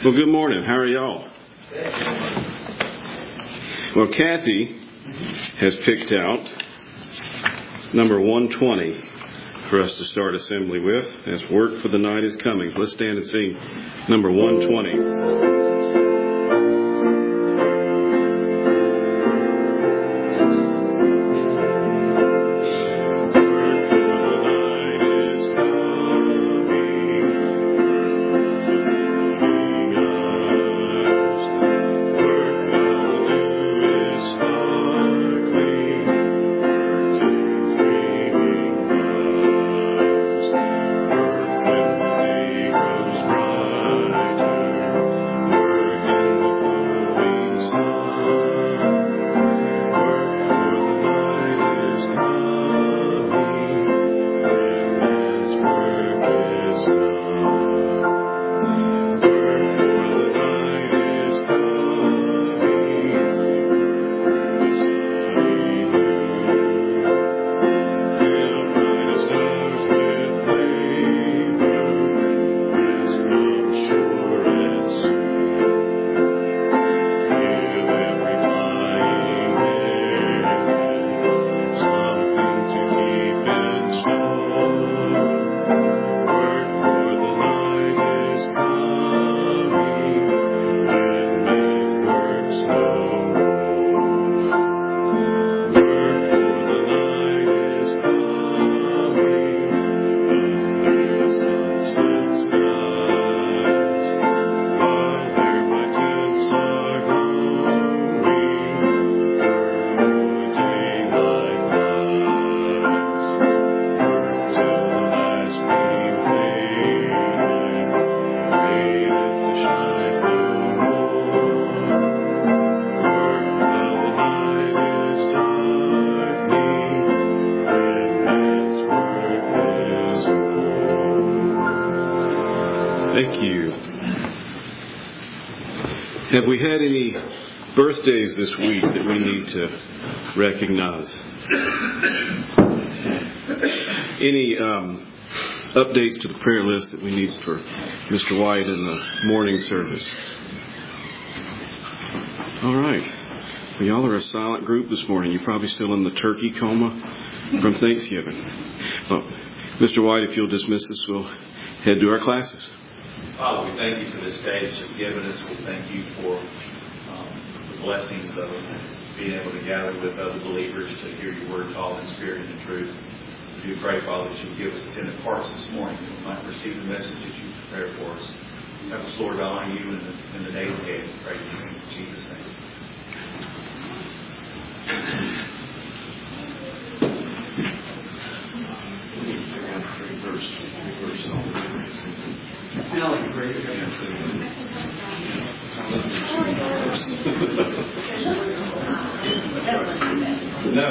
Well, good morning. How are y'all? Well, Kathy has picked out number 120 for us to start assembly with, as Work for the Night is Coming. So let's stand and sing number 120. Thank you. Have we had any birthdays this week that we need to recognize? Any updates to the prayer list that we need for Mr. White in the morning service? All right. Well, y'all are a silent group this morning. You're probably still in the turkey coma from Thanksgiving. Well, Mr. White, if you'll dismiss us, we'll head to our classes. Father, we thank you for this day that you've given us. We thank you for the blessings of being able to gather with other believers to hear your word taught in spirit and in truth. We do pray, Father, that you would give us attentive hearts this morning, that we might receive the message that you prepared for us. Help us, Lord, to honor you in the days ahead. We pray these things in Jesus' name. Now I can break it. No.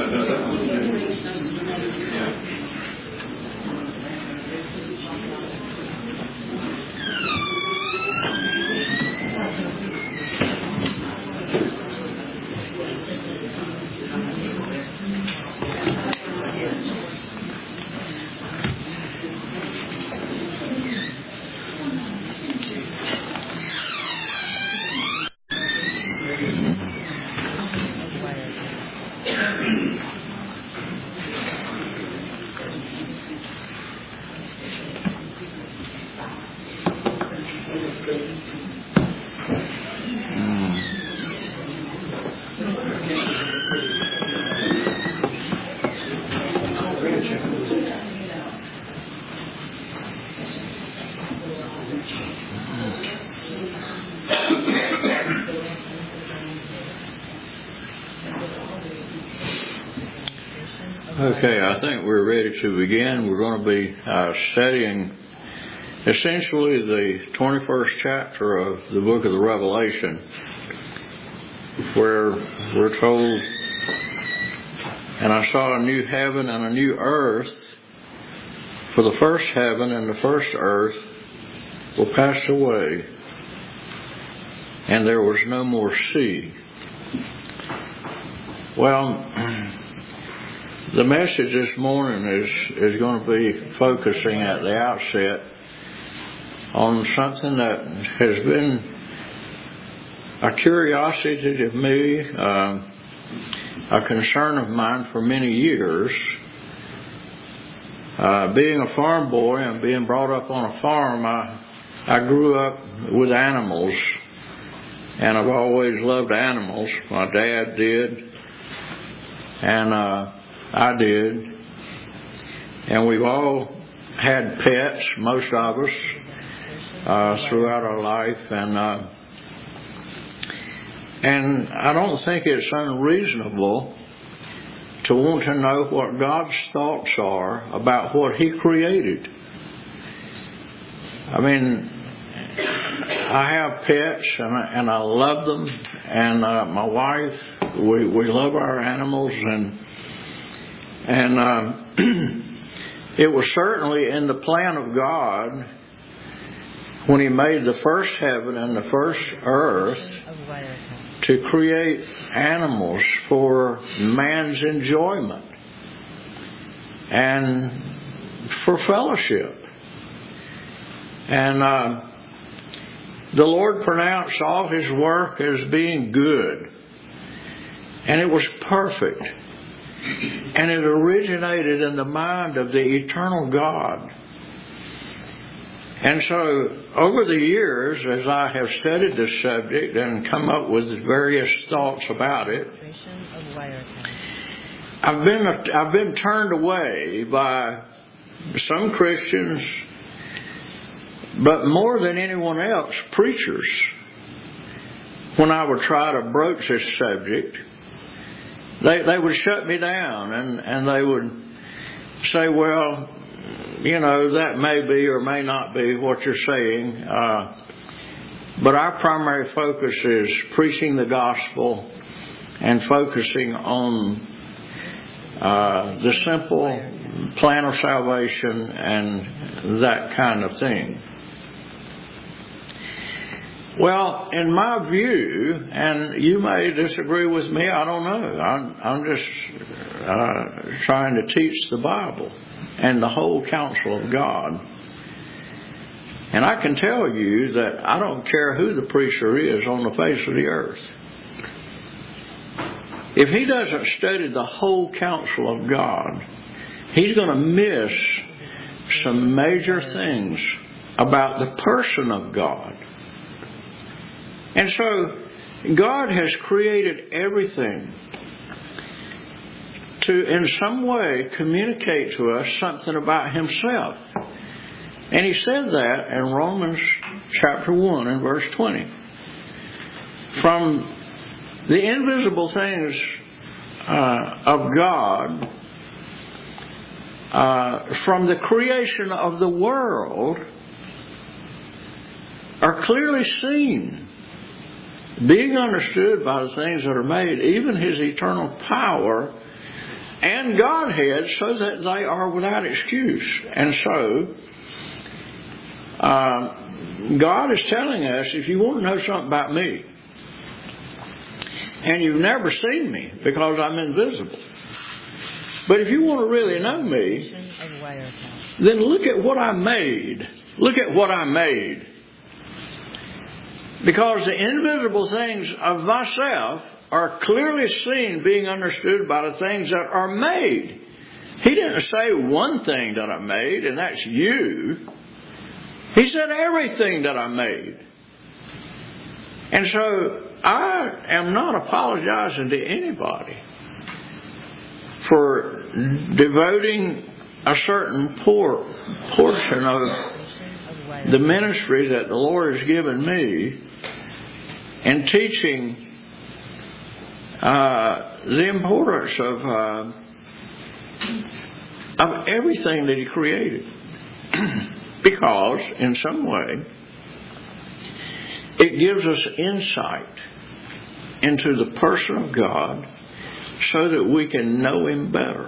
Okay, I think we're ready to begin. We're going to be studying essentially the 21st chapter of the book of the Revelation, where we're told, "And I saw a new heaven and a new earth, for the first heaven and the first earth will pass away, and there was no more sea." Well, the message this morning is going to be focusing at the outset on something that has been a curiosity to me, a concern of mine for many years. Being a farm boy and being brought up on a farm, I grew up with animals, and I've always loved animals. My dad did, and I did, and we've all had pets, most of us, throughout our life, and I don't think it's unreasonable to want to know what God's thoughts are about what He created. I mean, I have pets, and I love them, and my wife, we love our animals, and it was certainly in the plan of God when He made the first heaven and the first earth to create animals for man's enjoyment and for fellowship. And the Lord pronounced all His work as being good. And it was perfect. And it originated in the mind of the eternal God. And so, over the years, as I have studied this subject and come up with various thoughts about it, I've been turned away by some Christians, but more than anyone else, preachers. When I would try to broach this subject, they would shut me down, and they would say, well, you know, that may be or may not be what you're saying, but our primary focus is preaching the gospel and focusing on the simple plan of salvation and that kind of thing. Well, in my view, and you may disagree with me, I don't know. I'm just trying to teach the Bible and the whole counsel of God. And I can tell you that I don't care who the preacher is on the face of the earth. If he doesn't study the whole counsel of God, he's going to miss some major things about the person of God. And so, God has created everything to, in some way, communicate to us something about Himself. And He said that in Romans chapter 1 and verse 20. From the invisible things of God, from the creation of the world, are clearly seen, being understood by the things that are made, even His eternal power and Godhead, so that they are without excuse. And so, God is telling us, if you want to know something about me, and you've never seen me because I'm invisible, but if you want to really know me, then look at what I made. Look at what I made. Because the invisible things of myself are clearly seen, being understood by the things that are made. He didn't say one thing that I made, and that's you. He said everything that I made. And so I am not apologizing to anybody for devoting a certain portion of the ministry that the Lord has given me and teaching the importance of everything that He created. Because, in some way, it gives us insight into the person of God so that we can know Him better.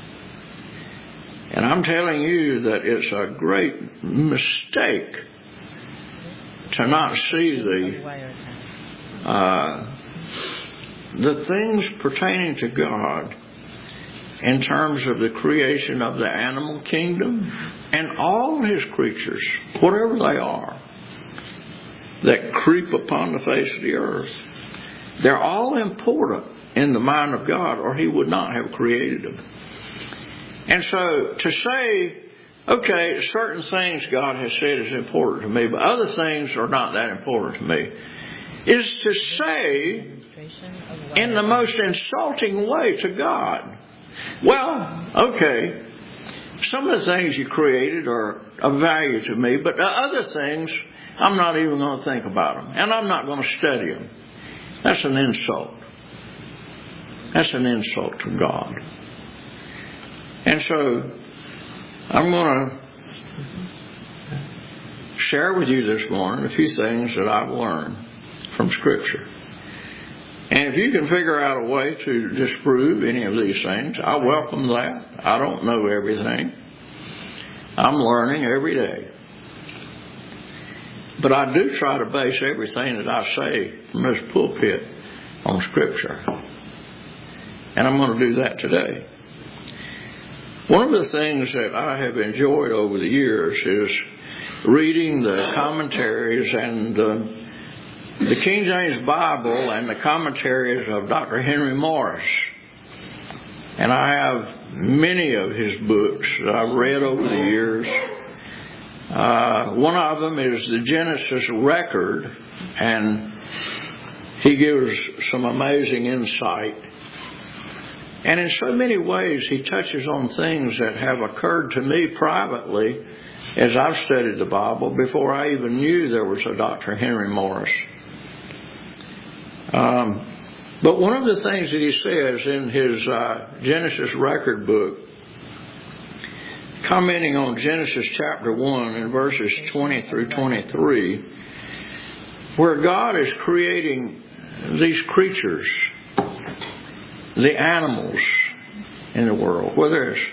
And I'm telling you that it's a great mistake to not see the things pertaining to God in terms of the creation of the animal kingdom and all His creatures, whatever they are, that creep upon the face of the earth. They're all important in the mind of God, or He would not have created them. And so to say, okay, certain things God has said is important to me, but other things are not that important to me, is to say in the most insulting way to God, well, okay, some of the things you created are of value to me, but the other things, I'm not even going to think about them, and I'm not going to study them. That's an insult. That's an insult to God. And so, I'm going to share with you this morning a few things that I've learned from Scripture. And if you can figure out a way to disprove any of these things, I welcome that. I don't know everything. I'm learning every day. But I do try to base everything that I say from this pulpit on Scripture. And I'm going to do that today. One of the things that I have enjoyed over the years is reading the commentaries and the King James Bible and the commentaries of Dr. Henry Morris. And I have many of his books that I've read over the years. One of them is the Genesis Record, and he gives some amazing insight. And in so many ways, he touches on things that have occurred to me privately as I've studied the Bible before I even knew there was a Dr. Henry Morris. But one of the things that he says in his Genesis Record book, commenting on Genesis chapter 1 and verses 20 through 23, where God is creating these creatures, the animals in the world, whether it's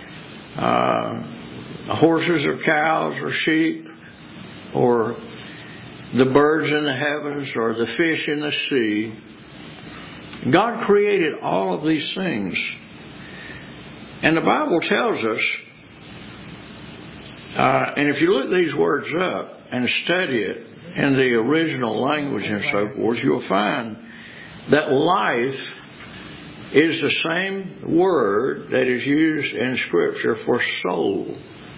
horses or cows or sheep or the birds in the heavens or the fish in the sea. God created all of these things. And the Bible tells us, and if you look these words up and study it in the original language and so forth, you'll find that life is the same word that is used in Scripture for soul.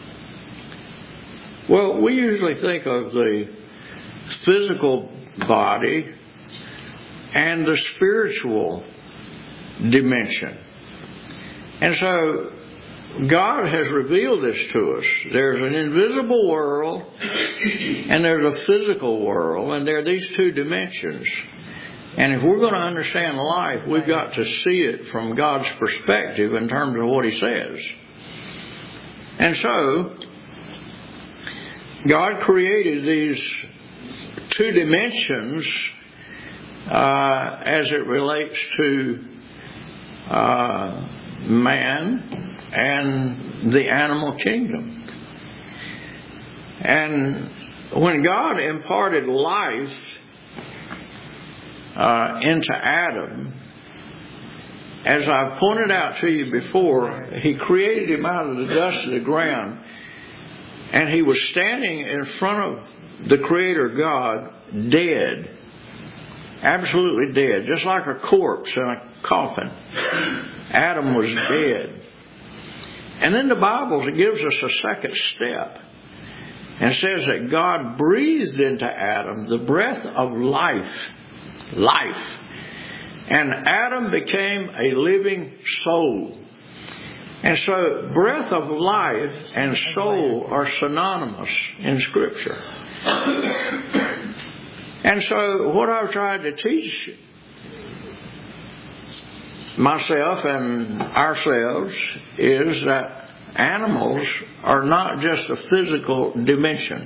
Well, we usually think of the physical body and the spiritual dimension. And so God has revealed this to us. There's an invisible world and there's a physical world, and there are these two dimensions. And if we're going to understand life, we've got to see it from God's perspective in terms of what He says. And so, God created these two dimensions as it relates to man and the animal kingdom. And when God imparted life into Adam, as I've pointed out to you before, He created him out of the dust of the ground, and he was standing in front of the Creator God, dead, absolutely dead, just like a corpse in a coffin. Adam was dead. And then the Bible gives us a second step and says that God breathed into Adam the breath of life. And Adam became a living soul. And so breath of life and soul are synonymous in Scripture. And so what I've tried to teach myself and ourselves is that animals are not just a physical dimension.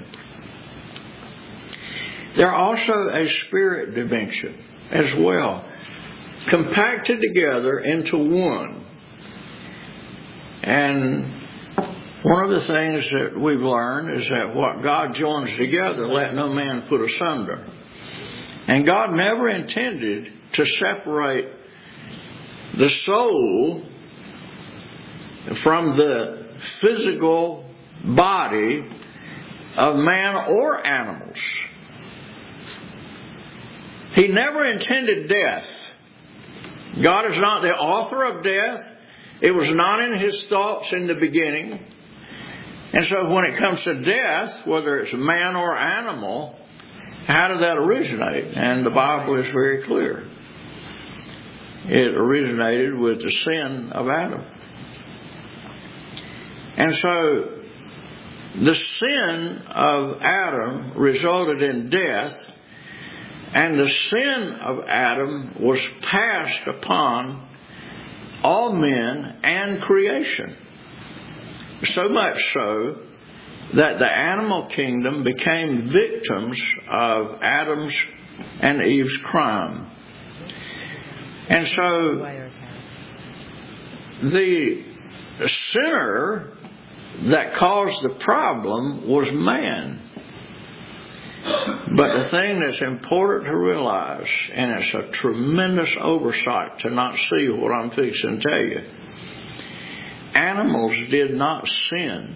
They're also a spirit dimension as well, compacted together into one. And one of the things that we've learned is that what God joins together, let no man put asunder. And God never intended to separate the soul from the physical body of man or animals. He never intended death. God is not the author of death. It was not in His thoughts in the beginning. And so when it comes to death, whether it's man or animal, how did that originate? And the Bible is very clear. It originated with the sin of Adam. And so the sin of Adam resulted in death, and the sin of Adam was passed upon all men and creation. So much so that the animal kingdom became victims of Adam's and Eve's crime. And so the sinner that caused the problem was man. But the thing that's important to realize, and it's a tremendous oversight to not see what I'm fixing to tell you, animals did not sin.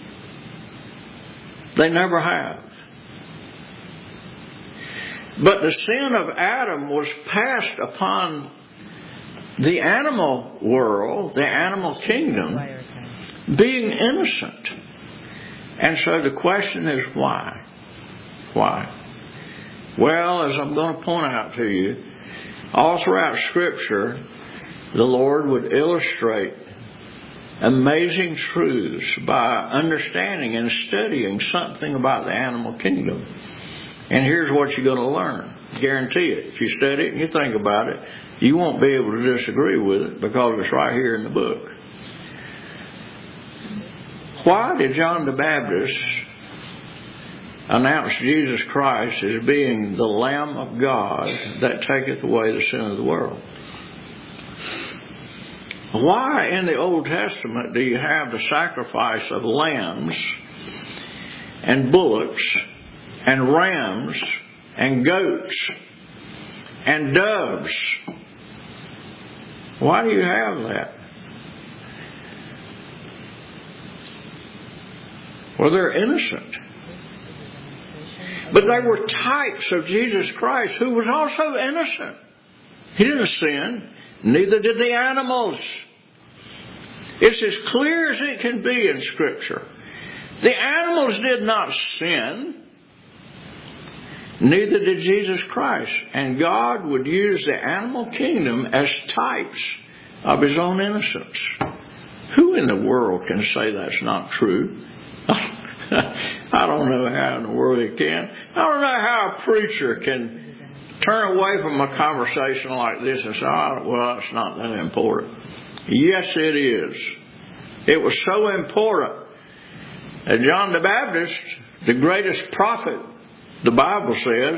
They never have. But the sin of Adam was passed upon the animal world, the animal kingdom, being innocent. And so the question is why? Why? Well, as I'm going to point out to you, all throughout Scripture, the Lord would illustrate amazing truths by understanding and studying something about the animal kingdom. And here's what you're going to learn. Guarantee it. If you study it and you think about it, you won't be able to disagree with it because it's right here in the book. Why did John the Baptist announce Jesus Christ as being the Lamb of God that taketh away the sin of the world? Why in the Old Testament do you have the sacrifice of lambs and bullocks and rams and goats and doves? Why do you have that? Well, they're innocent. But they were types of Jesus Christ, who was also innocent. He didn't sin. Neither did the animals. It's as clear as it can be in Scripture. The animals did not sin. Neither did Jesus Christ. And God would use the animal kingdom as types of His own innocence. Who in the world can say that's not true? I don't know how in the world it can. I don't know how a preacher can turn away from a conversation like this and say, oh, well, it's not that important. Yes, it is. It was so important that John the Baptist, the greatest prophet, the Bible says,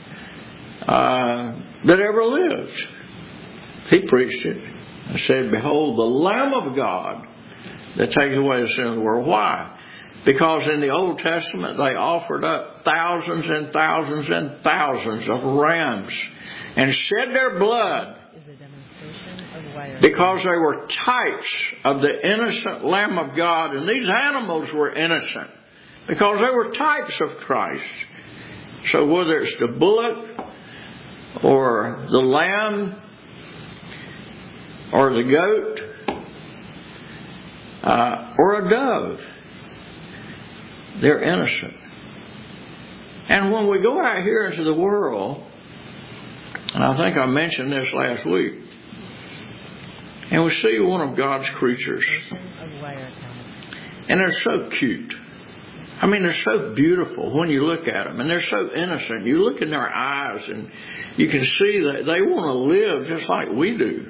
that ever lived, he preached it and said, behold, the Lamb of God that takes away the sin of the world. Why? Because in the Old Testament, they offered up thousands and thousands and thousands of rams and shed their blood because they were types of the innocent Lamb of God. And these animals were innocent because they were types of Christ. So whether it's the bullock or the lamb or the goat or a dove, they're innocent. And when we go out here into the world, and I think I mentioned this last week, and we see one of God's creatures, and they're so cute. I mean, they're so beautiful when you look at them, and they're so innocent. You look in their eyes, and you can see that they want to live just like we do.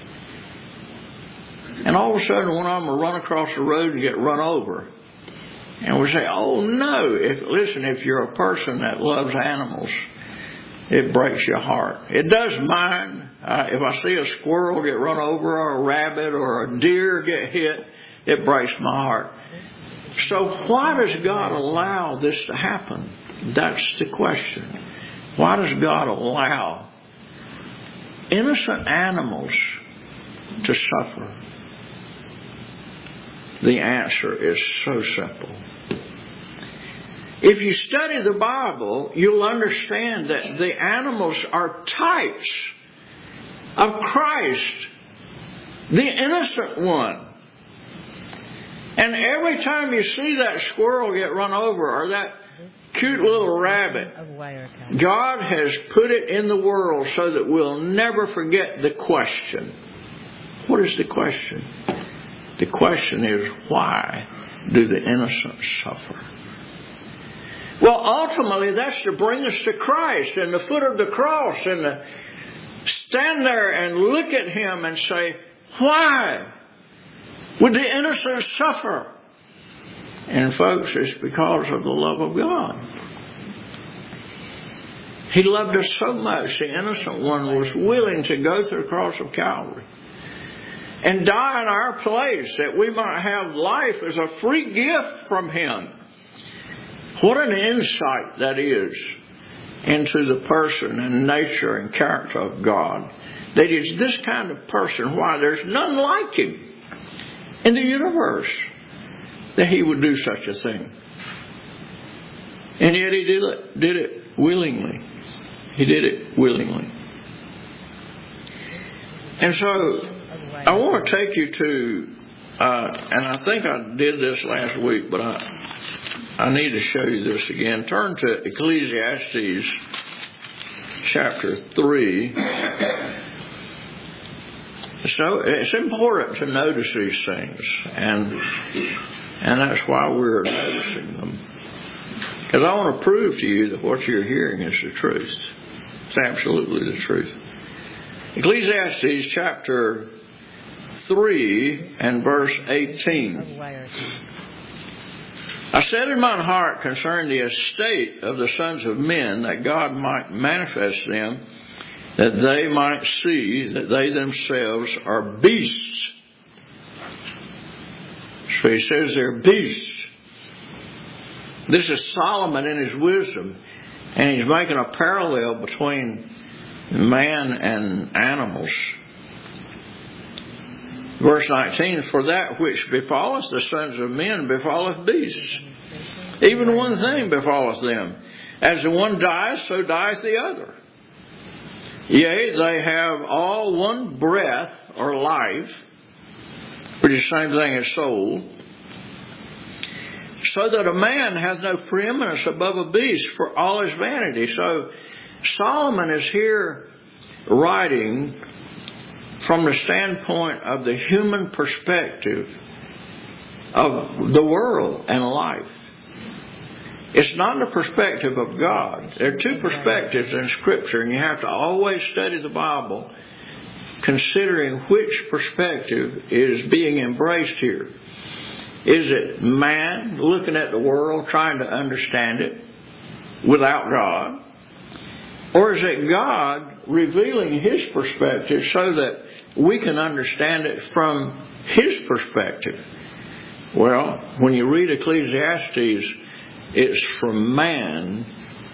And all of a sudden, one of them will run across the road and get run over. And we say, oh no, if you're a person that loves animals, it breaks your heart. It does mine. If I see a squirrel get run over or a rabbit or a deer get hit, it breaks my heart. So why does God allow this to happen? That's the question. Why does God allow innocent animals to suffer? The answer is so simple. If you study the Bible, you'll understand that the animals are types of Christ, the innocent one. And every time you see that squirrel get run over or that cute little rabbit, God has put it in the world so that we'll never forget the question. What is the question? The question is, why do the innocent suffer? Well, ultimately, that's to bring us to Christ and the foot of the cross and to stand there and look at Him and say, why would the innocent suffer? And folks, it's because of the love of God. He loved us so much, the innocent one was willing to go to the cross of Calvary and die in our place that we might have life as a free gift from Him. What an insight that is into the person and nature and character of God. That is this kind of person, why there's none like Him in the universe, that He would do such a thing. And yet He did it willingly. He did it willingly. And so I want to take you to, and I think I did this last week, but I need to show you this again. Turn to Ecclesiastes chapter 3. So it's important to notice these things, and that's why we're noticing them. Because I want to prove to you that what you're hearing is the truth. It's absolutely the truth. Ecclesiastes chapter 3 and verse 18. I said in mine heart concerning the estate of the sons of men, that God might manifest them, that they might see that they themselves are beasts. So he says they're beasts. This is Solomon in his wisdom, and he's making a parallel between man and animals. Verse 19, for that which befalleth the sons of men befalleth beasts. Even one thing befalleth them. As the one dies, so dieth the other. Yea, they have all one breath or life, which is the same thing as soul, so that a man hath no preeminence above a beast, for all is vanity. So Solomon is here writing from the standpoint of the human perspective of the world and life. It's not the perspective of God. There are two perspectives in Scripture, and you have to always study the Bible considering which perspective is being embraced here. Is it man looking at the world trying to understand it without God? Or is it God revealing His perspective so that we can understand it from His perspective? Well, when you read Ecclesiastes, it's from man's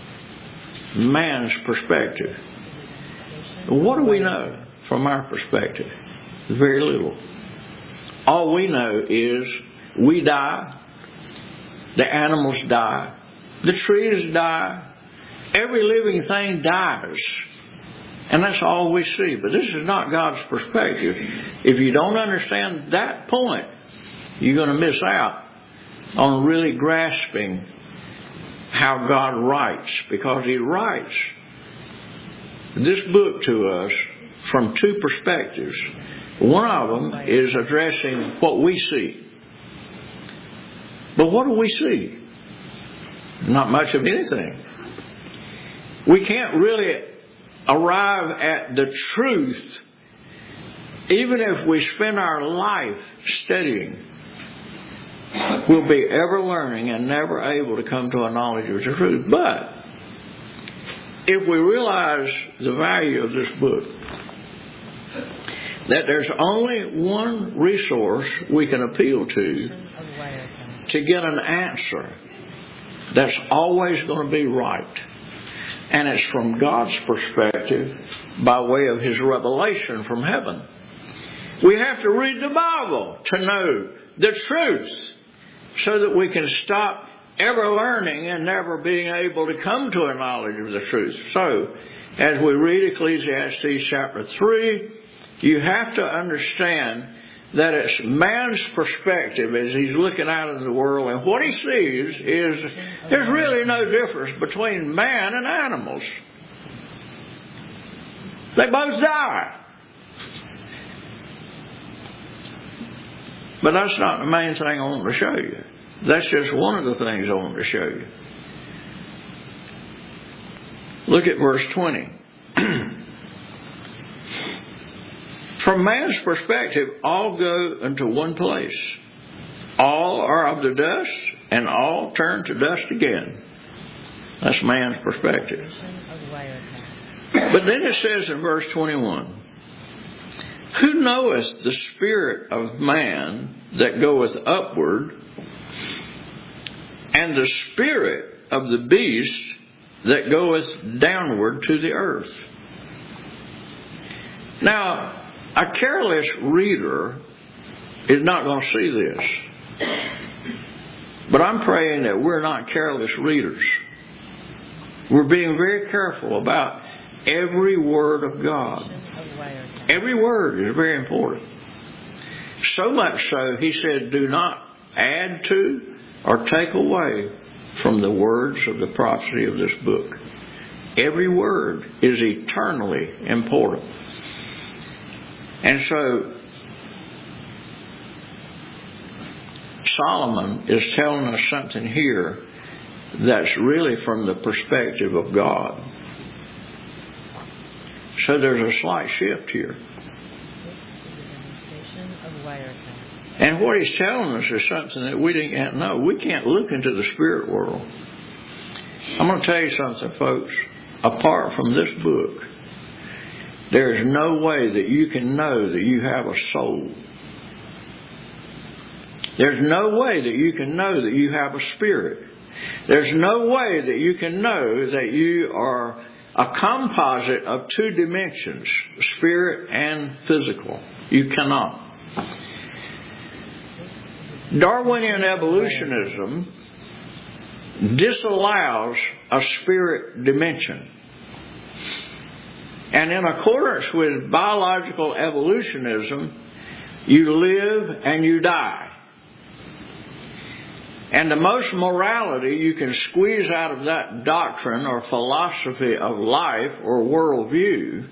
perspective. What do we know from our perspective? Very little. All we know is we die, the animals die, the trees die, every living thing dies. And that's all we see. But this is not God's perspective. If you don't understand that point, you're going to miss out on really grasping how God writes. Because He writes this book to us from two perspectives. One of them is addressing what we see. But what do we see? Not much of anything. We can't really arrive at the truth even if we spend our life studying. We'll be ever learning and never able to come to a knowledge of the truth. But if we realize the value of this book, that there's only one resource we can appeal to get an answer that's always going to be right. And it's from God's perspective by way of His revelation from heaven. We have to read the Bible to know the truth so that we can stop ever learning and never being able to come to a knowledge of the truth. So, as we read Ecclesiastes chapter 3, you have to understand that it's man's perspective as he's looking out in the world, and what he sees is there's really no difference between man and animals. They both die. But that's not the main thing I want to show you. That's just one of the things I want to show you. Look at verse 20. From man's perspective, all go into one place. All are of the dust, and all turn to dust again. That's man's perspective. But then it says in verse 21, who knoweth the spirit of man that goeth upward, and the spirit of the beast that goeth downward to the earth? Now, a careless reader is not going to see this. But I'm praying that we're not careless readers. We're being very careful about every word of God. Every word is very important. So much so, he said, do not add to or take away from the words of the prophecy of this book. Every word is eternally important. And so, Solomon is telling us something here that's really from the perspective of God. So there's a slight shift here. And what he's telling us is something that we didn't know. We can't look into the spirit world. I'm going to tell you something, folks. Apart from this book, there is no way that you can know that you have a soul. There's no way that you can know that you have a spirit. There's no way that you can know that you are a composite of two dimensions, spirit and physical. You cannot. Darwinian evolutionism disallows a spirit dimension. And in accordance with biological evolutionism, you live and you die. And the most morality you can squeeze out of that doctrine or philosophy of life or worldview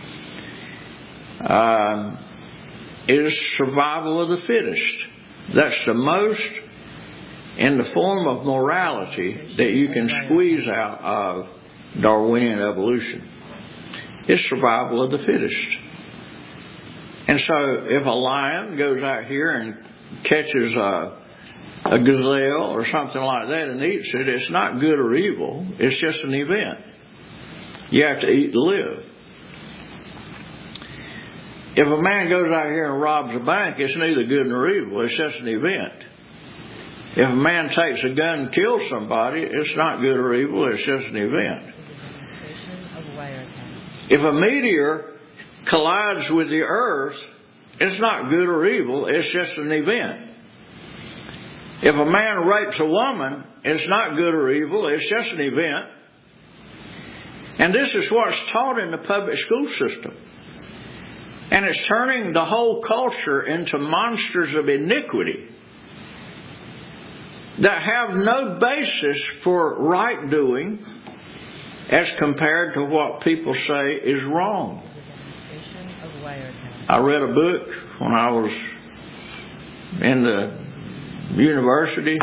is survival of the fittest. That's the most in the form of morality that you can squeeze out of Darwinian evolution. It's survival of the fittest. And so if a lion goes out here and catches a gazelle or something like that and eats it, it's not good or evil. It's just an event. You have to eat to live. If a man goes out here and robs a bank, it's neither good nor evil. It's just an event. If a man takes a gun and kills somebody, it's not good or evil. It's just an event. If a meteor collides with the earth, it's not good or evil. It's just an event. If a man rapes a woman, it's not good or evil. It's just an event. And this is what's taught in the public school system. And it's turning the whole culture into monsters of iniquity that have no basis for right doing as compared to what people say is wrong. I read a book when I was in the university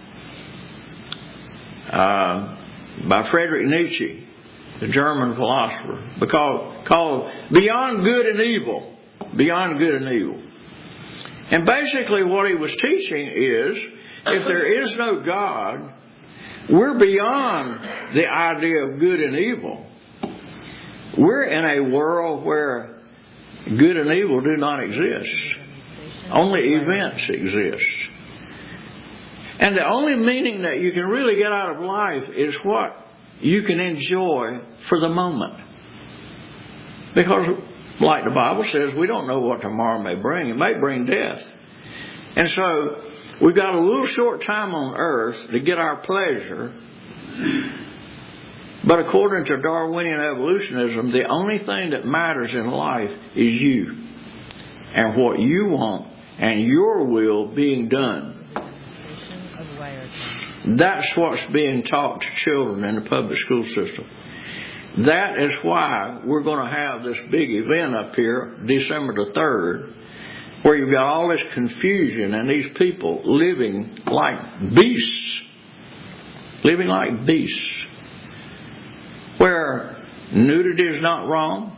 by Friedrich Nietzsche, the German philosopher, called Beyond Good and Evil. Beyond Good and Evil. And basically what he was teaching is, if there is no God, we're beyond the idea of good and evil. We're in a world where good and evil do not exist. Only events exist. And the only meaning that you can really get out of life is what you can enjoy for the moment. Because, like the Bible says, we don't know what tomorrow may bring. It may bring death. And so, We've got a little short time on earth to get our pleasure. But according to Darwinian evolutionism, the only thing that matters in life is you and what you want and your will being done. That's what's being taught to children in the public school system. That is why we're going to have this big event up here, December the 3rd, where you've got all this confusion and these people living like beasts. Living like beasts. Where nudity is not wrong.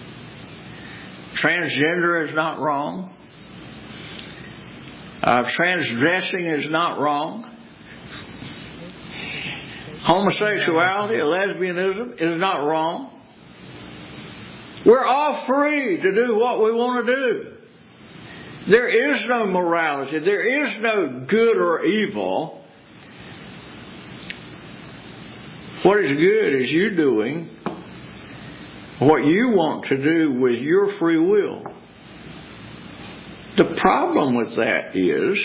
Transgender is not wrong. Transgressing is not wrong. Homosexuality, lesbianism is not wrong. We're all free to do what we want to do. There is no morality. There is no good or evil. What is good is you doing what you want to do with your free will. The problem with that is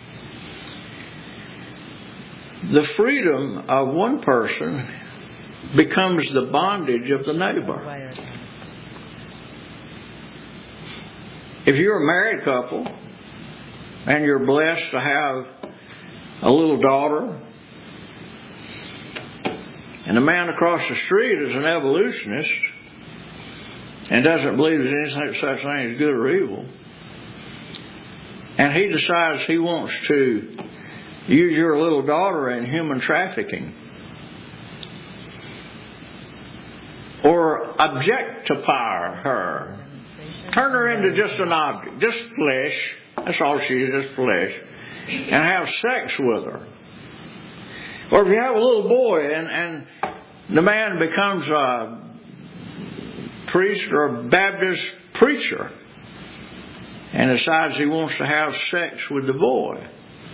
the freedom of one person becomes the bondage of the neighbor. If you're a married couple and you're blessed to have a little daughter, and the man across the street is an evolutionist and doesn't believe there's any such thing as good or evil, and he decides he wants to use your little daughter in human trafficking or objectify her, turn her into just an object, just flesh, that's all she is, just flesh, and have sex with her. Or if you have a little boy and the man becomes a priest or a Baptist preacher and decides he wants to have sex with the boy.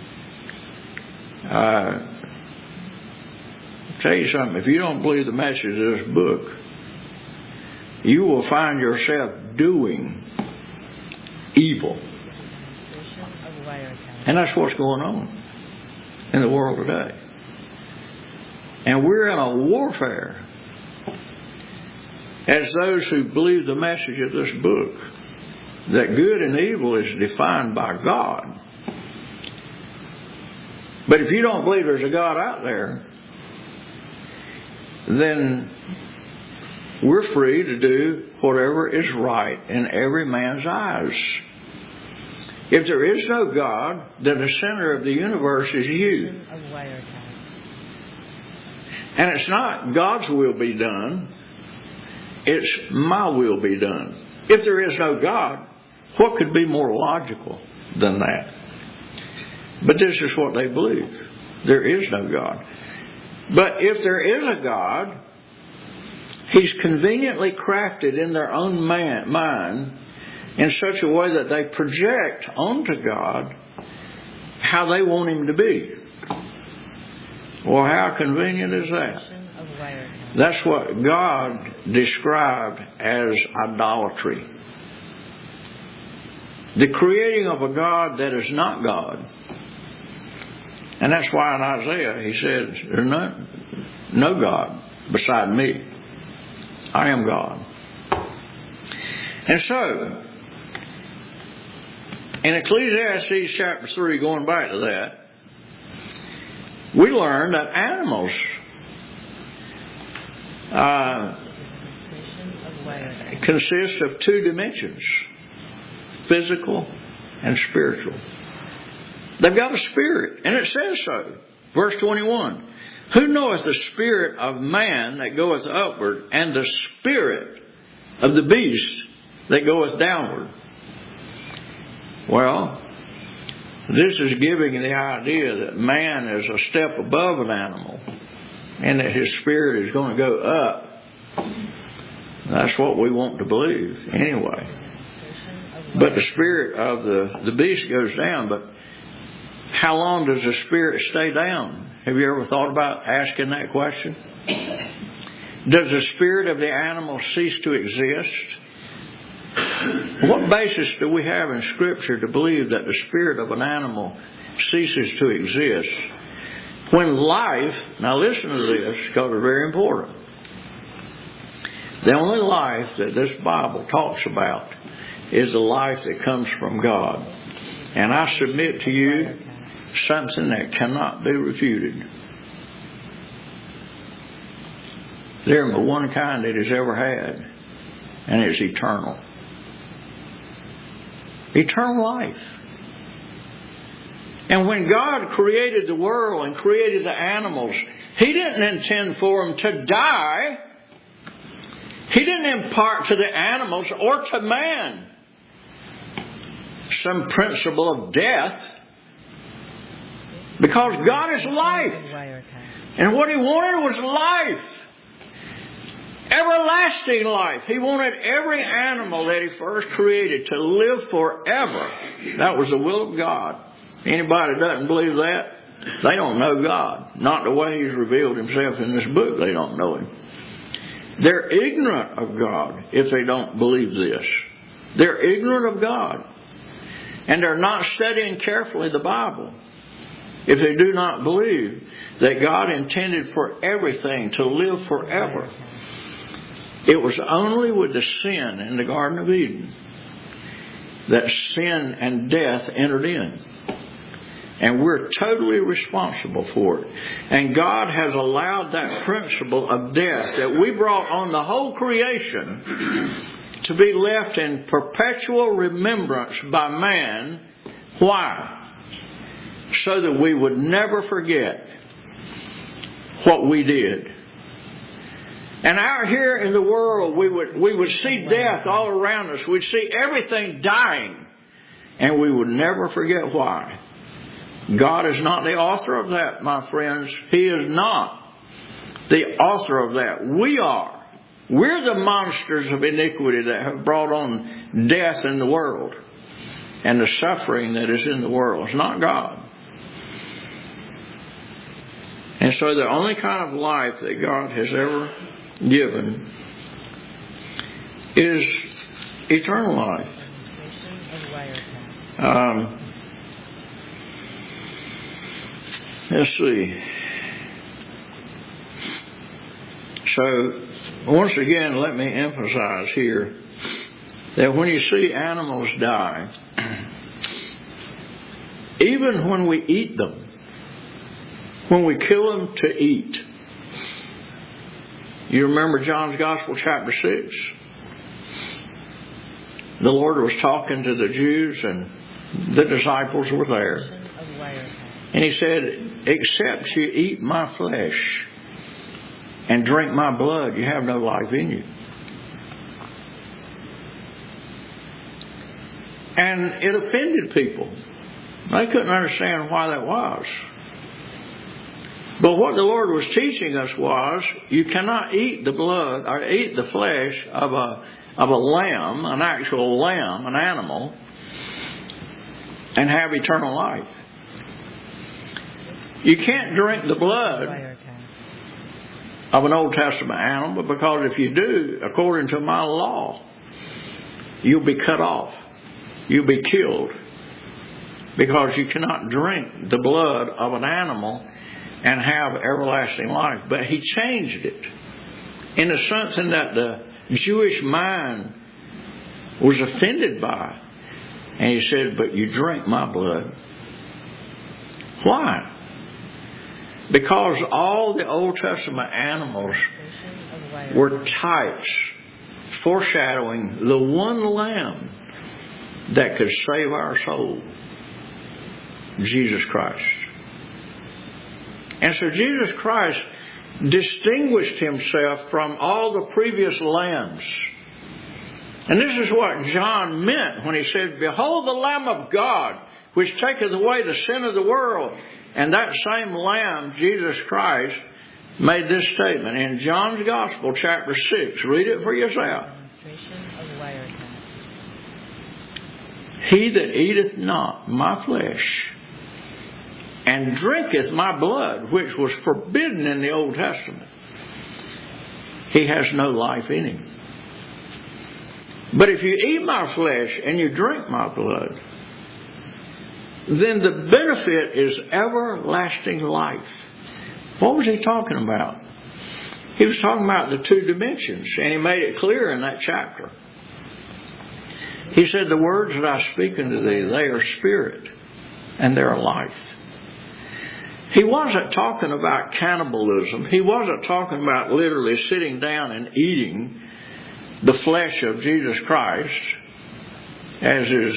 I'll tell you something, if you don't believe the message of this book, you will find yourself doing evil. And that's what's going on in the world today. And we're in a warfare as those who believe the message of this book, that good and evil is defined by God. But if you don't believe there's a God out there, then we're free to do whatever is right in every man's eyes. If there is no God, then the center of the universe is you. And it's not God's will be done, it's my will be done. If there is no God, what could be more logical than that? But this is what they believe. There is no God. But if there is a God, He's conveniently crafted in their own mind in such a way that they project onto God how they want Him to be. Well, how convenient is that? That's what God described as idolatry. The creating of a God that is not God. And that's why in Isaiah he says, there's no God beside me. I am God. And so, in Ecclesiastes chapter 3, going back to that, we learn that animals consist of two dimensions, physical and spiritual. They've got a spirit, and it says so. Verse 21, who knoweth the spirit of man that goeth upward, and the spirit of the beast that goeth downward? Well, this is giving the idea that man is a step above an animal, and that his spirit is going to go up. That's what we want to believe, anyway. But the spirit of the beast goes down, but how long does the spirit stay down? Have you ever thought about asking that question? Does the spirit of the animal cease to exist? What basis do we have in Scripture to believe that the spirit of an animal ceases to exist. When life, now listen to this because it's very important. The only life that this Bible talks about is the life that comes from God. And I submit to you something that cannot be refuted. There's but one kind it has ever had, and it's eternal. Eternal life. And when God created the world and created the animals, He didn't intend for them to die. He didn't impart to the animals or to man some principle of death, because God is life. And what He wanted was life. Everlasting life. He wanted every animal that He first created to live forever. That was the will of God. Anybody that doesn't believe that, they don't know God. Not the way He's revealed Himself in this book. They don't know Him. They're ignorant of God if they don't believe this. They're ignorant of God. And they're not studying carefully the Bible if they do not believe that God intended for everything to live forever. It was only with the sin in the Garden of Eden that sin and death entered in. And we're totally responsible for it. And God has allowed that principle of death that we brought on the whole creation to be left in perpetual remembrance by man. Why? So that we would never forget what we did. And out here in the world, we would see death all around us. We'd see everything dying. And we would never forget why. God is not the author of that, my friends. He is not the author of that. We are. We're the monsters of iniquity that have brought on death in the world and the suffering that is in the world. It's not God. And so the only kind of life that God has ever given is eternal life. Let's see. So, once again, let me emphasize here that when you see animals die, even when we eat them, when we kill them to eat, you remember John's Gospel, chapter 6? The Lord was talking to the Jews and the disciples were there. And He said, except you eat my flesh and drink my blood, you have no life in you. And it offended people. They couldn't understand why that was. But what the Lord was teaching us was, you cannot eat the blood or eat the flesh of a lamb, an actual lamb, an animal, and have eternal life. You can't drink the blood of an Old Testament animal, because if you do, according to my law, you'll be cut off. You'll be killed. Because you cannot drink the blood of an animal and have everlasting life. But He changed it into something that the Jewish mind was offended by. And He said, but you drink my blood. Why? Because all the Old Testament animals were types foreshadowing the one Lamb that could save our soul, Jesus Christ. And so Jesus Christ distinguished Himself from all the previous lambs. And this is what John meant when he said, behold the Lamb of God, which taketh away the sin of the world. And that same Lamb, Jesus Christ, made this statement in John's Gospel, chapter 6. Read it for yourself. He that eateth not my flesh and drinketh my blood, which was forbidden in the Old Testament, he has no life in him. But if you eat my flesh and you drink my blood, then the benefit is everlasting life. What was he talking about? He was talking about the two dimensions, and he made it clear in that chapter. He said, the words that I speak unto thee, they are spirit, and they are life. He wasn't talking about cannibalism. He wasn't talking about literally sitting down and eating the flesh of Jesus Christ, as is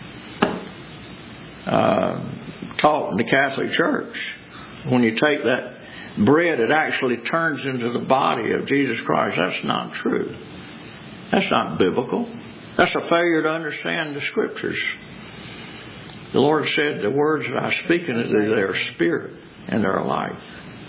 taught in the Catholic Church. When you take that bread, it actually turns into the body of Jesus Christ. That's not true. That's not biblical. That's a failure to understand the Scriptures. The Lord said, the words that I speak unto thee, they are spirit and they are life.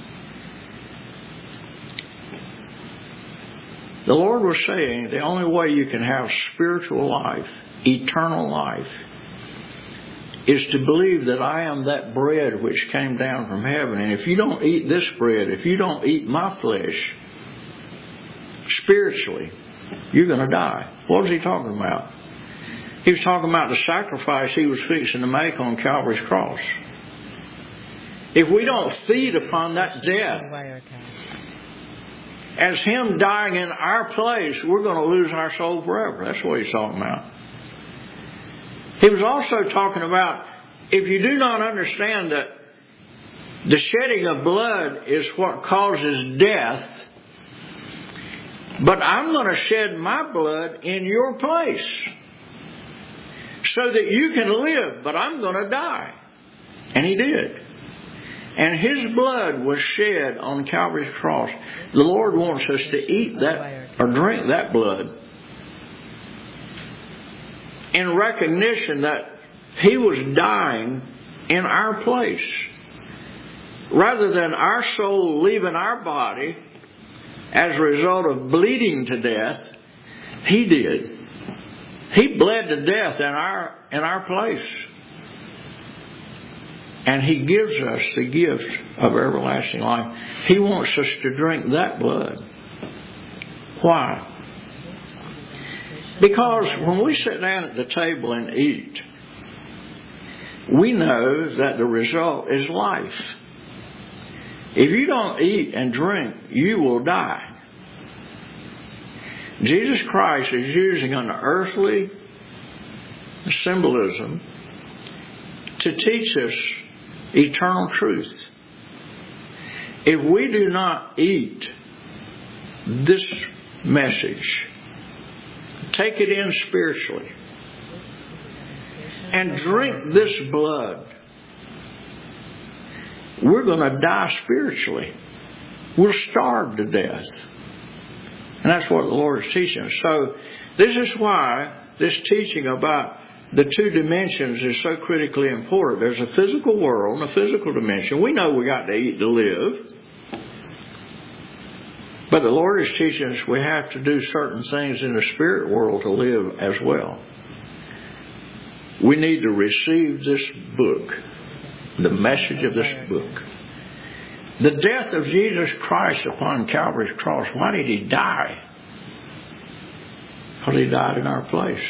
The Lord was saying the only way you can have spiritual life, eternal life, is to believe that I am that bread which came down from heaven. And if you don't eat this bread, if you don't eat my flesh, spiritually, you're going to die. What was he talking about? He was talking about the sacrifice he was fixing to make on Calvary's cross. If we don't feed upon that death, as him dying in our place, we're going to lose our soul forever. That's what he's talking about. He was also talking about, if you do not understand that the shedding of blood is what causes death, but I'm going to shed my blood in your place so that you can live, but I'm going to die. And he did. And his blood was shed on Calvary's cross. The Lord wants us to eat that or drink that blood in recognition that he was dying in our place. Rather than our soul leaving our body as a result of bleeding to death, he did. He bled to death in our place. And he gives us the gift of everlasting life. He wants us to drink that blood. Why? Because when we sit down at the table and eat, we know that the result is life. If you don't eat and drink, you will die. Jesus Christ is using an earthly symbolism to teach us eternal truth. If we do not eat this message, take it in spiritually, and drink this blood, we're going to die spiritually. We'll starve to death. And that's what the Lord is teaching us. So this is why this teaching about the two dimensions is so critically important. There's a physical world and a physical dimension. We know we got to eat to live. But the Lord is teaching us we have to do certain things in the spirit world to live as well. We need to receive this book, the message of this book. The death of Jesus Christ upon Calvary's cross. Why did he die? Because he died in our place.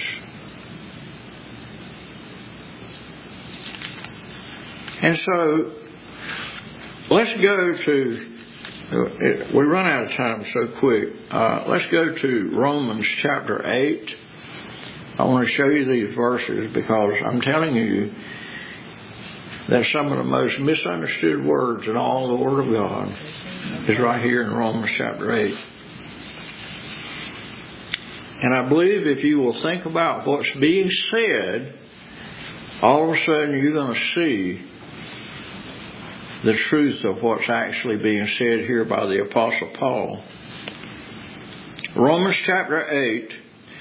And so, let's go to, we run out of time so quick. Let's go to Romans chapter 8. I want to show you these verses because I'm telling you that some of the most misunderstood words in all the Word of God is right here in Romans chapter 8. And I believe if you will think about what's being said, all of a sudden you're going to see the truth of what's actually being said here by the Apostle Paul. Romans chapter 8,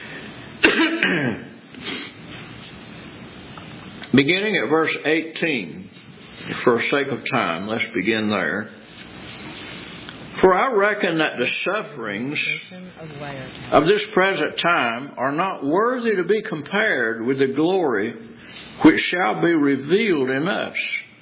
beginning at verse 18, for sake of time, let's begin there. For I reckon that the sufferings of this present time are not worthy to be compared with the glory which shall be revealed in us.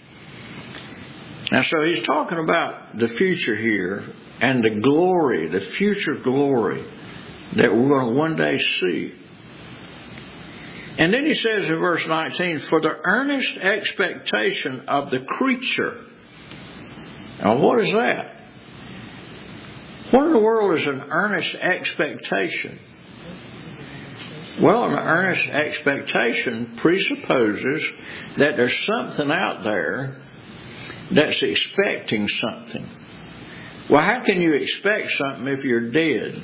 Now, so he's talking about the future here and the glory, the future glory that we're going to one day see. And then he says in verse 19, for the earnest expectation of the creature. Now what is that? What in the world is an earnest expectation? Well, an earnest expectation presupposes that there's something out there that's expecting something. Well, how can you expect something if you're dead?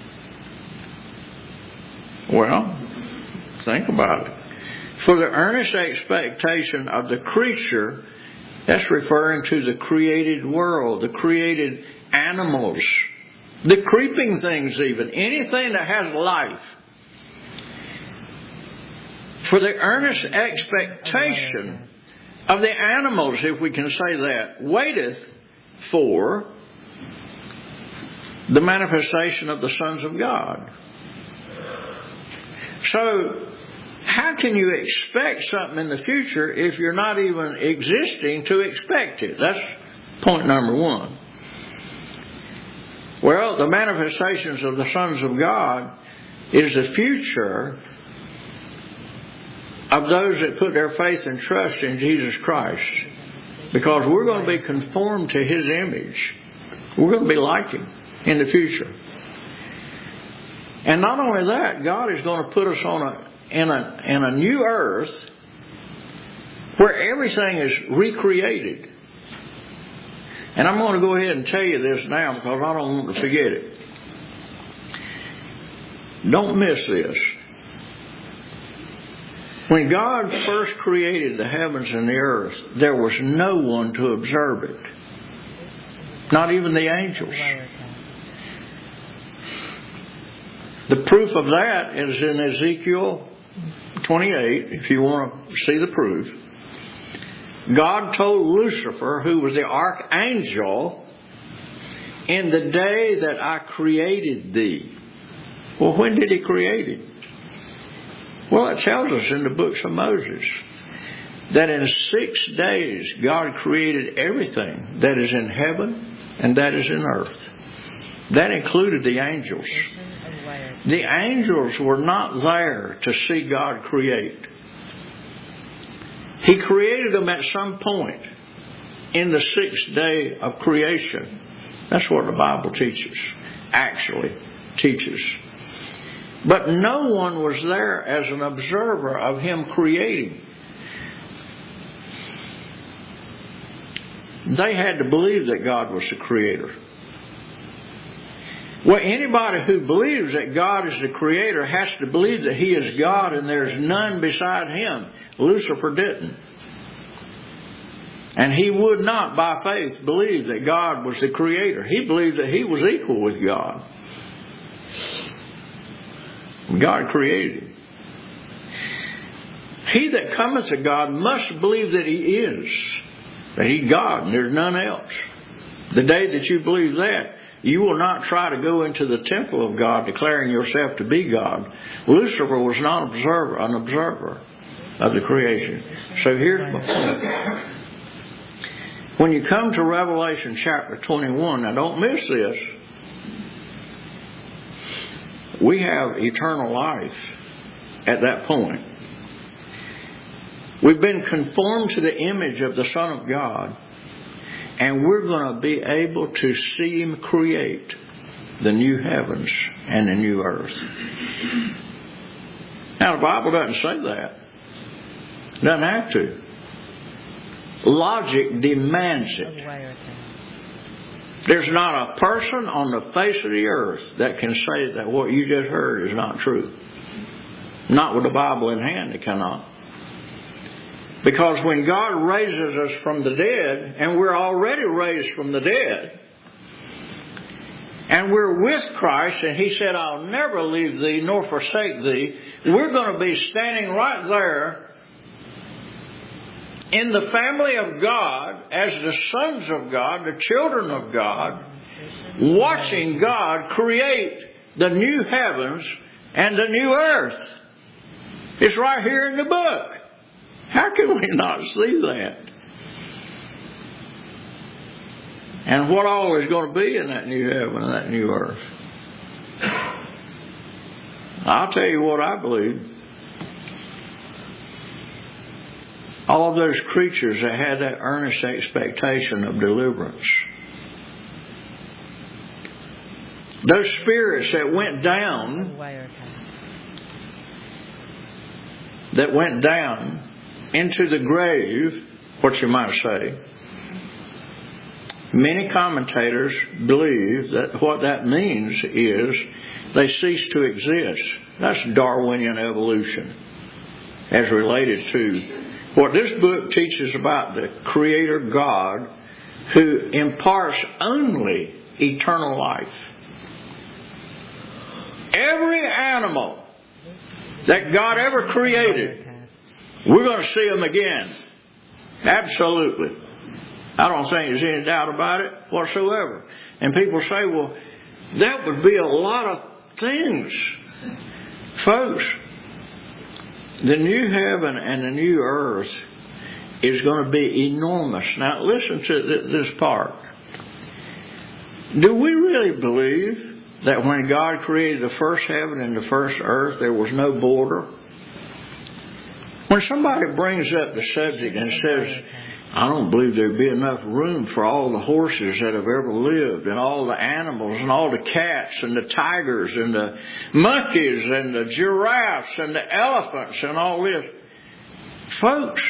Well, think about it. For the earnest expectation of the creature, that's referring to the created world, the created animals, the creeping things even, anything that has life. For the earnest expectation of the animals, if we can say that, waiteth for the manifestation of the sons of God. So, how can you expect something in the future if you're not even existing to expect it? That's point number one. Well, the manifestations of the sons of God is the future of those that put their faith and trust in Jesus Christ. Because we're going to be conformed to His image. We're going to be like Him in the future. And not only that, God is going to put us in a new earth where everything is recreated. And I'm going to go ahead and tell you this now because I don't want to forget it. Don't miss this. When God first created the heavens and the earth, there was no one to observe it. Not even the angels. The proof of that is in Ezekiel 28, if you want to see the proof. God told Lucifer, who was the archangel, in the day that I created thee. Well, when did He create him? Well, it tells us in the books of Moses that in 6 days God created everything that is in heaven and that is in earth. That included the angels. The angels were not there to see God create. He created them at some point in the 6th day of creation. That's what the Bible teaches, actually teaches. But no one was there as an observer of Him creating. They had to believe that God was the Creator. Well, anybody who believes that God is the Creator has to believe that He is God and there's none beside Him. Lucifer didn't. And he would not, by faith, believe that God was the Creator. He believed that he was equal with God. God created him. He that cometh to God must believe that He is. That He's God and there's none else. The day that you believe that, you will not try to go into the temple of God declaring yourself to be God. Lucifer was not an observer of the creation. So here's my point. When you come to Revelation chapter 21, now don't miss this. We have eternal life at that point. We've been conformed to the image of the Son of God, and we're going to be able to see Him create the new heavens and the new earth. Now, the Bible doesn't say that. It doesn't have to. Logic demands it. There's not a person on the face of the earth that can say that what you just heard is not true. Not with the Bible in hand, it cannot. Because when God raises us from the dead, and we're already raised from the dead, and we're with Christ, and He said, I'll never leave thee nor forsake thee, we're going to be standing right there in the family of God, as the sons of God, the children of God, watching God create the new heavens and the new earth. It's right here in the book. How can we not see that? And what all is going to be in that new heaven and that new earth? I'll tell you what I believe. all of those creatures that had that earnest expectation of deliverance. Those spirits that went down into the grave, what you might say, many commentators believe that what that means is they cease to exist. That's Darwinian evolution, as related to what this book teaches about the Creator God, who imparts only eternal life. Every animal that God ever created, we're going to see them again. Absolutely. I don't think there's any doubt about it whatsoever. And people say, well, that would be a lot of things. Folks, the new heaven and the new earth is going to be enormous. Now, listen to this part. Do we really believe that when God created the first heaven and the first earth, there was no border? When somebody brings up the subject and says, I don't believe there'd be enough room for all the horses that have ever lived, and all the animals, and all the cats, and the tigers, and the monkeys, and the giraffes, and the elephants, and all this. Folks,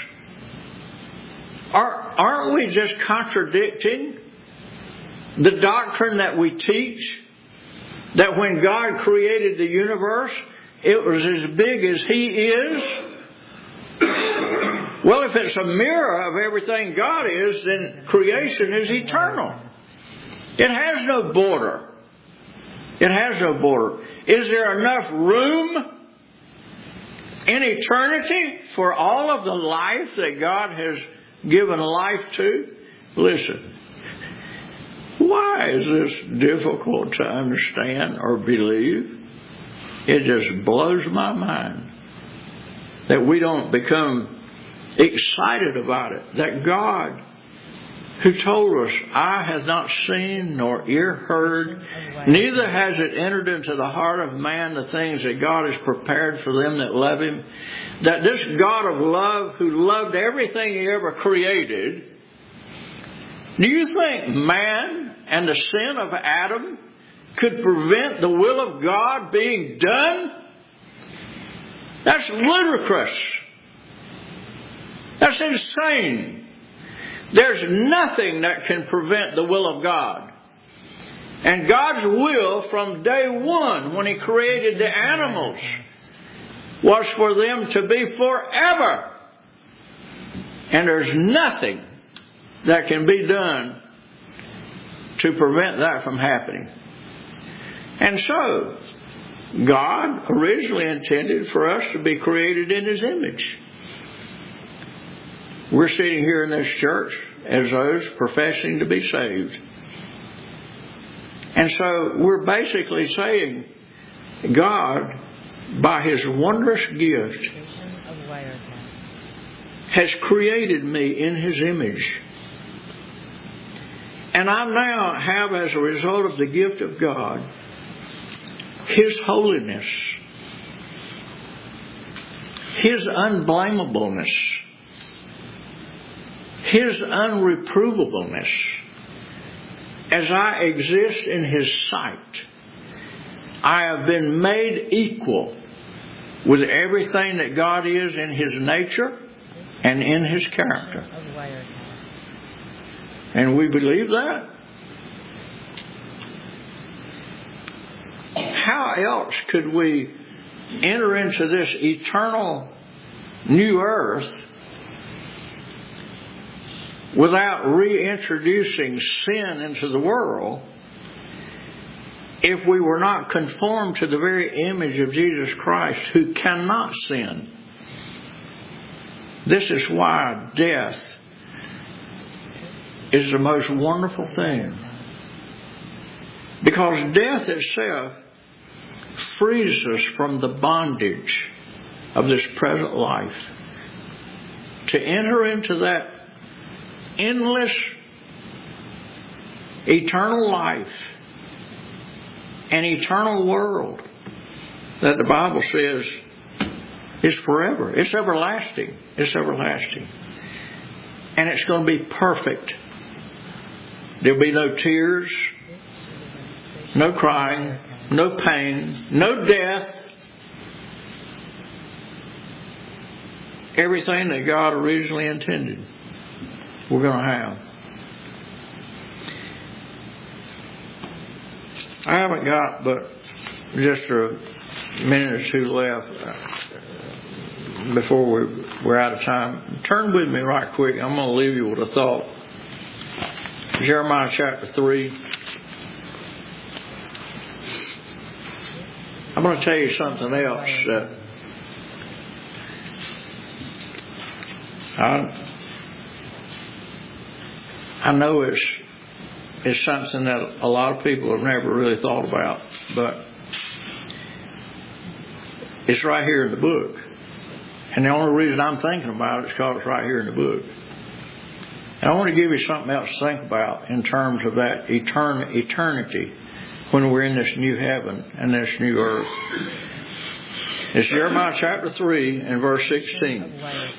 aren't we just contradicting the doctrine that we teach? That when God created the universe, it was as big as He is? Well, if it's a mirror of everything God is, then creation is eternal. It has no border. It has no border. Is there enough room in eternity for all of the life that God has given life to? Listen. Why is this difficult to understand or believe? It just blows my mind that we don't become excited about it. That God, who told us, eye has not seen nor ear heard, neither has it entered into the heart of man the things that God has prepared for them that love Him. That this God of love, who loved everything He ever created, do you think man and the sin of Adam could prevent the will of God being done? That's ludicrous. That's insane. There's nothing that can prevent the will of God. And God's will from day one, when He created the animals, was for them to be forever. And there's nothing that can be done to prevent that from happening. And so, God originally intended for us to be created in His image. We're sitting here in this church as those professing to be saved. And so we're basically saying God, by His wondrous gift, has created me in His image. And I now have, as a result of the gift of God, His holiness, His unblameableness, His unreprovableness. As I exist in His sight, I have been made equal with everything that God is in His nature and in His character. And we believe that. How else could we enter into this eternal new earth without reintroducing sin into the world if we were not conformed to the very image of Jesus Christ, who cannot sin? This is why death is the most wonderful thing. Because death itself frees us from the bondage of this present life to enter into that endless eternal life and eternal world that the Bible says It's forever. It's everlasting. It's everlasting. And it's going to be perfect. There'll be no tears, no crying, no pain, no death. Everything that God originally intended, we're going to have. I haven't got but just a minute or two left before we're out of time. Turn with me right quick. I'm going to leave you with a thought. Jeremiah chapter 3. I'm going to tell you something else that I know it's something that a lot of people have never really thought about, but it's right here in the book. And the only reason I'm thinking about it is because it's right here in the book. And I want to give you something else to think about in terms of that eternity when we're in this new heaven and this new earth. It's Jeremiah chapter 3 and verse 16.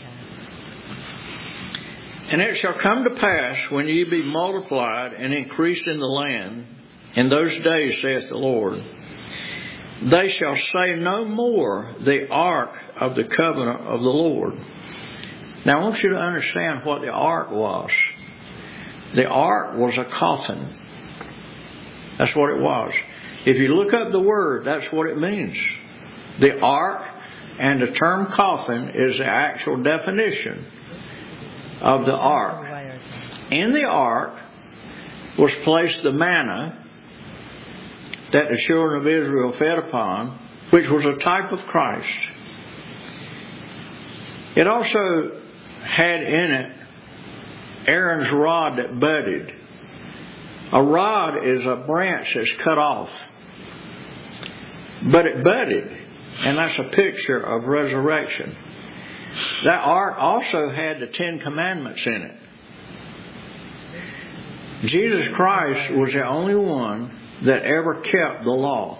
And it shall come to pass when ye be multiplied and increased in the land, in those days, saith the Lord, they shall say no more the ark of the covenant of the Lord. Now I want you to understand what the ark was. The ark was a coffin. That's what it was. If you look up the word, that's what it means. The ark and the term coffin is the actual definition of the ark. In the ark was placed the manna that the children of Israel fed upon, which was a type of Christ. It also had in it Aaron's rod that budded. A rod is a branch that's cut off. But it budded, and that's a picture of resurrection. That ark also had the 10 Commandments in it. Jesus Christ was the only one that ever kept the law.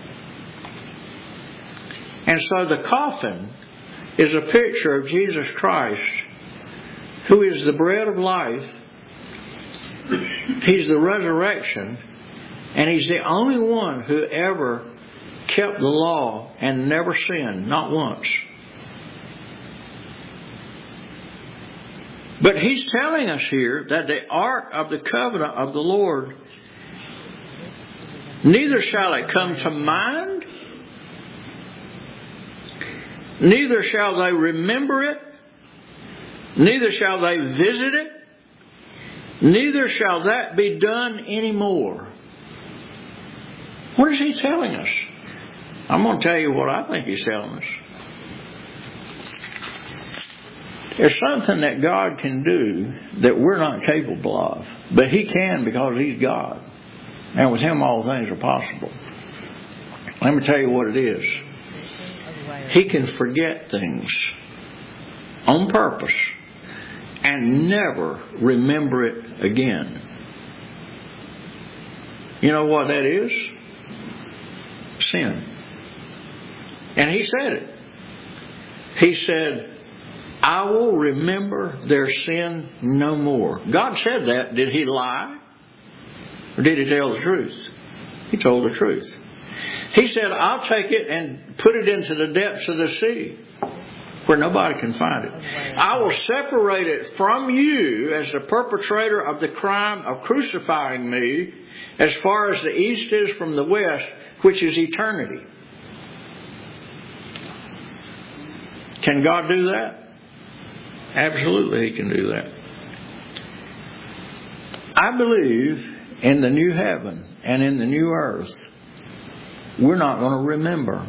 And so the coffin is a picture of Jesus Christ, who is the bread of life. He's the resurrection, and He's the only one who ever kept the law and never sinned, not once. But He's telling us here that the ark of the covenant of the Lord, neither shall it come to mind, neither shall they remember it, neither shall they visit it, neither shall that be done anymore. What is He telling us? I'm going to tell you what I think He's telling us. There's something that God can do that we're not capable of. But He can, because He's God. And with Him all things are possible. Let me tell you what it is. He can forget things on purpose and never remember it again. You know what that is? Sin. And He said it. He said, I will remember their sin no more. God said that. Did He lie? Or did He tell the truth? He told the truth. He said, I'll take it and put it into the depths of the sea where nobody can find it. I will separate it from you as the perpetrator of the crime of crucifying me as far as the east is from the west, which is eternity. Can God do that? Absolutely He can do that. I believe in the new heaven and in the new earth, we're not going to remember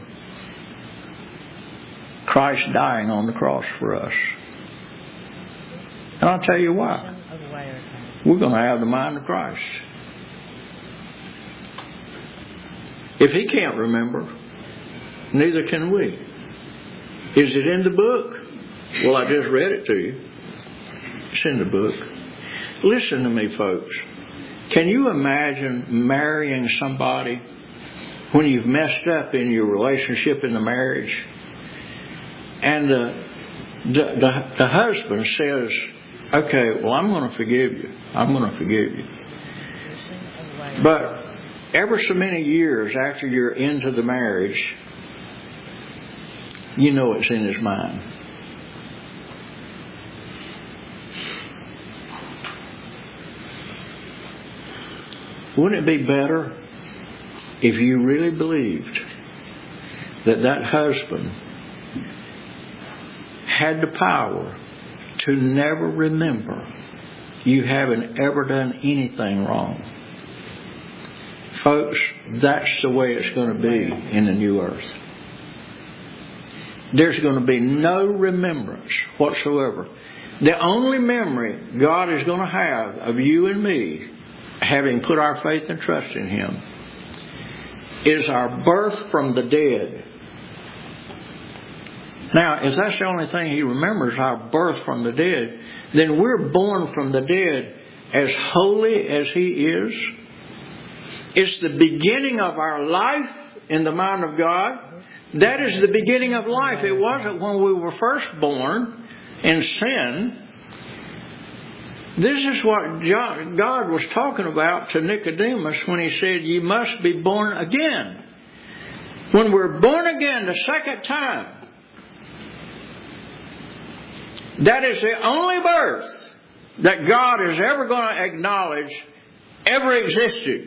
Christ dying on the cross for us. And I'll tell you why. We're going to have the mind of Christ. If He can't remember, neither can we. Is it in the book? Well, I just read it to you. It's in the book. Listen to me, folks. Can you imagine marrying somebody when you've messed up in your relationship in the marriage And the husband says, okay, well, I'm going to forgive you. I'm going to forgive you. But ever so many years after you're into the marriage, you know it's in his mind. Wouldn't it be better if you really believed that husband had the power to never remember you haven't ever done anything wrong? Folks, that's the way it's going to be in the new earth. There's going to be no remembrance whatsoever. The only memory God is going to have of you and me, having put our faith and trust in Him, is our birth from the dead. Now, if that's the only thing He remembers, our birth from the dead, then we're born from the dead as holy as He is. It's the beginning of our life in the mind of God. That is the beginning of life. It wasn't when we were first born in sin. This is what God was talking about to Nicodemus when He said, "You must be born again." When we're born again the second time, that is the only birth that God is ever going to acknowledge ever existed.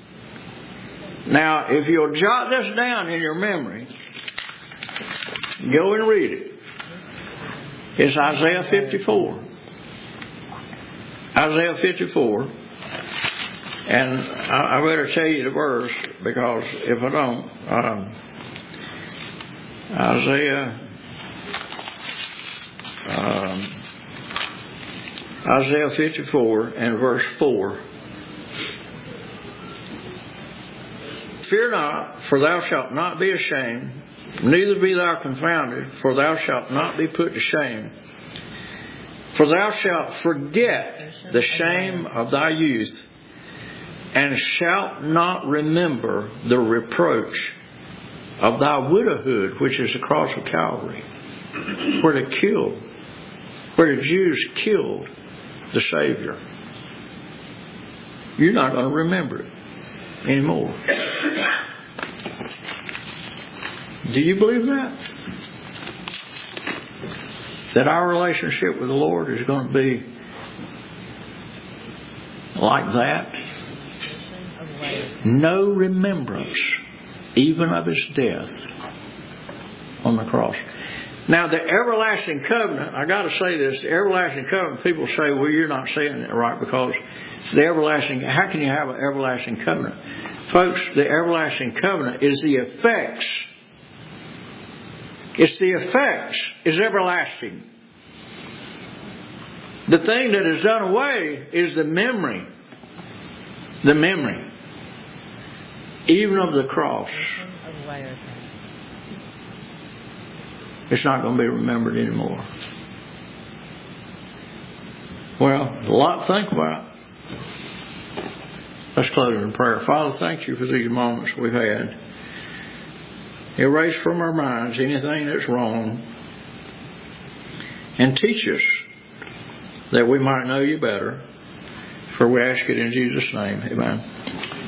Now, if you'll jot this down in your memory, go and read it. It's Isaiah 54. Isaiah 54. And I better tell you the verse, because if I don't, Isaiah 54 and verse 4. Fear not, for thou shalt not be ashamed, neither be thou confounded, for thou shalt not be put to shame. For thou shalt forget the shame of thy youth, and shalt not remember the reproach of thy widowhood, which is the cross of Calvary, where the Jews killed the Savior. You're not going to remember it anymore. Do you believe that? That our relationship with the Lord is going to be like that? No remembrance, even of His death on the cross. Now, the everlasting covenant, I got to say this, the everlasting covenant, people say, well, you're not saying it right, because the everlasting, how can you have an everlasting covenant? Folks, the everlasting covenant is the effects. It's the effects is everlasting. The thing that is done away is the memory. The memory. Even of the cross. It's not going to be remembered anymore. Well, a lot to think about. Let's close in prayer. Father, thank You for these moments we've had. Erase from our minds anything that's wrong, and teach us that we might know You better. For we ask it in Jesus' name. Amen.